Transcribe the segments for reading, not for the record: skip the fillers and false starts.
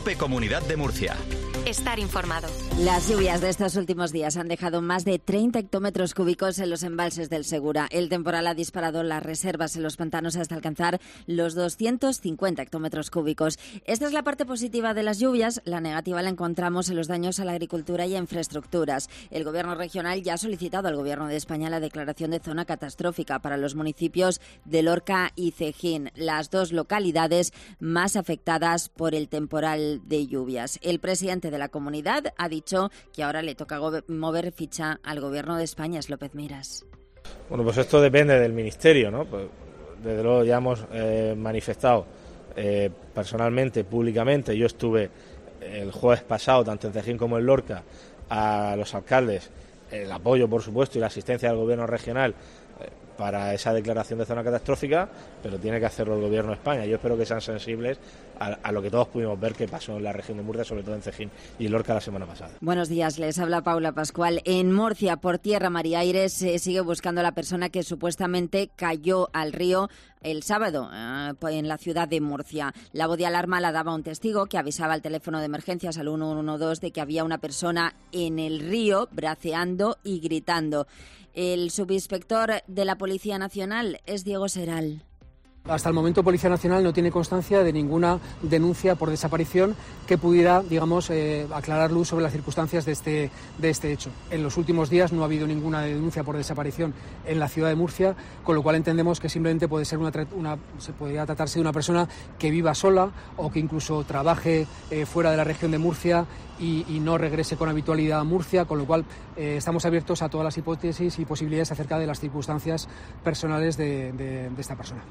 Comunidad de Murcia. Estar informado. Las lluvias de estos últimos días han dejado más de 30 hectómetros cúbicos en los embalses del Segura. El temporal ha disparado las reservas en los pantanos hasta alcanzar los 250 hectómetros cúbicos. Esta es la parte positiva de las lluvias. La negativa la encontramos en los daños a la agricultura y a infraestructuras. El Gobierno regional ya ha solicitado al Gobierno de España la declaración de zona catastrófica para los municipios de Lorca y Cejín, las dos localidades más afectadas por el temporal de lluvias. El presidente de la comunidad ha dicho que ahora le toca mover ficha al Gobierno de España. Es López Miras. Bueno, pues esto depende del Ministerio, ¿no? Pues, desde luego ya hemos manifestado personalmente, públicamente. Yo estuve el jueves pasado, tanto en Cejín como en Lorca, a los alcaldes, el apoyo, por supuesto, y la asistencia del Gobierno regional para esa declaración de zona catastrófica, pero tiene que hacerlo el Gobierno de España. Yo espero que sean sensibles a lo que todos pudimos ver que pasó en la región de Murcia, sobre todo en Cejín y Lorca la semana pasada. Buenos días, les habla Paula Pascual. En Murcia, por tierra, mar y aire, se sigue buscando a la persona que supuestamente cayó al río el sábado en la ciudad de Murcia. La voz de alarma la daba un testigo que avisaba al teléfono de emergencias al 112 de que había una persona en el río braceando y gritando. El subinspector de la Policía Nacional es Diego Seral. Hasta el momento Policía Nacional no tiene constancia de ninguna denuncia por desaparición que pudiera, aclarar luz sobre las circunstancias de este hecho. En los últimos días no ha habido ninguna denuncia por desaparición en la ciudad de Murcia, con lo cual entendemos que simplemente puede ser se podría tratarse de una persona que viva sola o que incluso trabaje fuera de la región de Murcia y no regrese con habitualidad a Murcia, con lo cual estamos abiertos a todas las hipótesis y posibilidades acerca de las circunstancias personales de esta persona.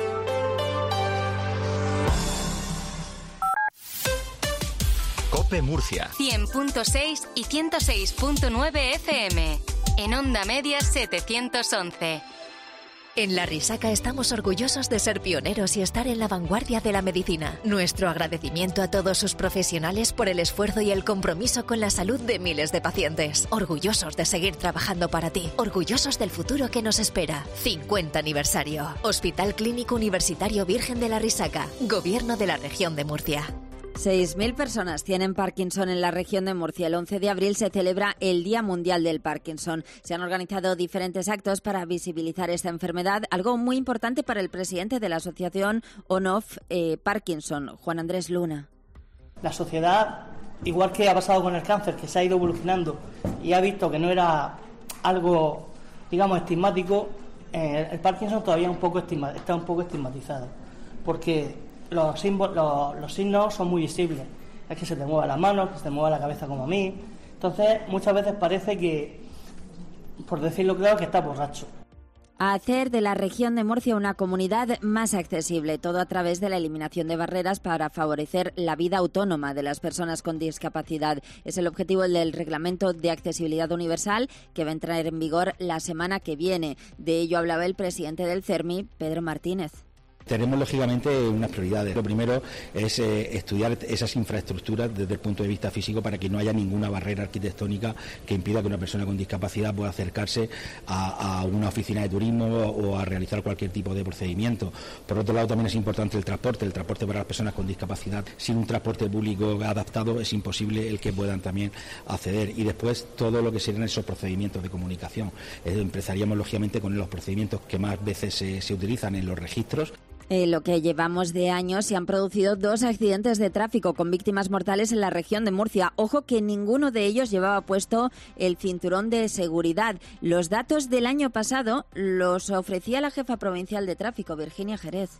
COPE Murcia 100.6 y 106.9 FM. En Onda Media 711. En La Risaca estamos orgullosos de ser pioneros y estar en la vanguardia de la medicina. Nuestro agradecimiento a todos sus profesionales por el esfuerzo y el compromiso con la salud de miles de pacientes. Orgullosos de seguir trabajando para ti. Orgullosos del futuro que nos espera. 50 aniversario. Hospital Clínico Universitario Virgen de La Risaca. Gobierno de la Región de Murcia. 6.000 personas tienen Parkinson en la región de Murcia. El 11 de abril se celebra el Día Mundial del Parkinson. Se han organizado diferentes actos para visibilizar esta enfermedad, algo muy importante para el presidente de la asociación ONOF Parkinson, Juan Andrés Luna. La sociedad, igual que ha pasado con el cáncer, que se ha ido evolucionando y ha visto que no era algo, estigmático, el Parkinson todavía está un poco estigmatizado, porque los signos son muy visibles. Es que se te mueva las manos, que se te mueva la cabeza como a mí. Entonces, muchas veces parece que, por decirlo claro, que estás borracho. A hacer de la región de Murcia una comunidad más accesible, todo a través de la eliminación de barreras para favorecer la vida autónoma de las personas con discapacidad. Es el objetivo del Reglamento de Accesibilidad Universal, que va a entrar en vigor la semana que viene. De ello hablaba el presidente del CERMI, Pedro Martínez. Tenemos, lógicamente, unas prioridades. Lo primero es estudiar esas infraestructuras desde el punto de vista físico para que no haya ninguna barrera arquitectónica que impida que una persona con discapacidad pueda acercarse a una oficina de turismo o a realizar cualquier tipo de procedimiento. Por otro lado, también es importante el transporte para las personas con discapacidad. Sin un transporte público adaptado es imposible el que puedan también acceder. Y después todo lo que serían esos procedimientos de comunicación. Empezaríamos, lógicamente, con los procedimientos que más veces se utilizan en los registros. En lo que llevamos de años se han producido 2 accidentes de tráfico con víctimas mortales en la región de Murcia. Ojo que ninguno de ellos llevaba puesto el cinturón de seguridad. Los datos del año pasado los ofrecía la jefa provincial de tráfico, Virginia Jerez.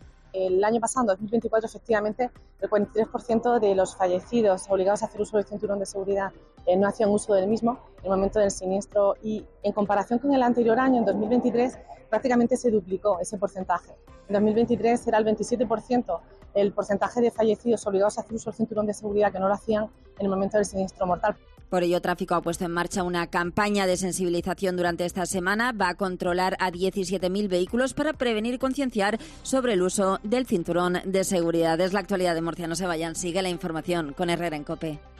El año pasado, en 2024, efectivamente, el 43% de los fallecidos obligados a hacer uso del cinturón de seguridad no hacían uso del mismo en el momento del siniestro, y en comparación con el anterior año, en 2023, prácticamente se duplicó ese porcentaje. En 2023 era el 27% el porcentaje de fallecidos obligados a hacer uso del cinturón de seguridad que no lo hacían en el momento del siniestro mortal. Por ello, Tráfico ha puesto en marcha una campaña de sensibilización durante esta semana. Va a controlar a 17.000 vehículos para prevenir y concienciar sobre el uso del cinturón de seguridad. Es la actualidad de Murcia. No se vayan, sigue la información con Herrera en COPE.